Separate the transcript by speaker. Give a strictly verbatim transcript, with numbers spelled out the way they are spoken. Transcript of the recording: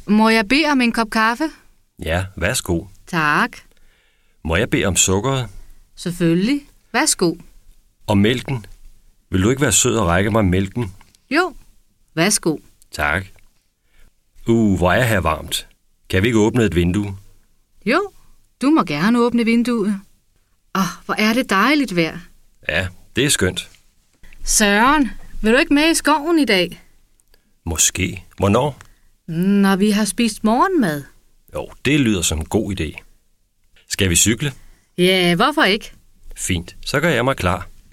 Speaker 1: Må jeg bede om en kop kaffe?
Speaker 2: Ja, værsgo.
Speaker 1: Tak.
Speaker 2: Må jeg bede om sukkeret?
Speaker 1: Selvfølgelig. Værsgo.
Speaker 2: Og mælken? Vil du ikke være sød og række mig mælken?
Speaker 1: Jo. Værsgo.
Speaker 2: Tak. Uh, hvor er her varmt. Kan vi ikke åbne et vindue?
Speaker 1: Jo, du må gerne åbne vinduet. Åh, hvor er det dejligt vejr.
Speaker 2: Ja, det er skønt.
Speaker 1: Søren, vil du ikke med i skoven i dag?
Speaker 2: Måske. Hvornår?
Speaker 1: Når vi har spist morgenmad.
Speaker 2: Jo, det lyder som en god idé. Skal vi cykle?
Speaker 1: Ja, hvorfor ikke?
Speaker 2: Fint, så gør jeg mig klar.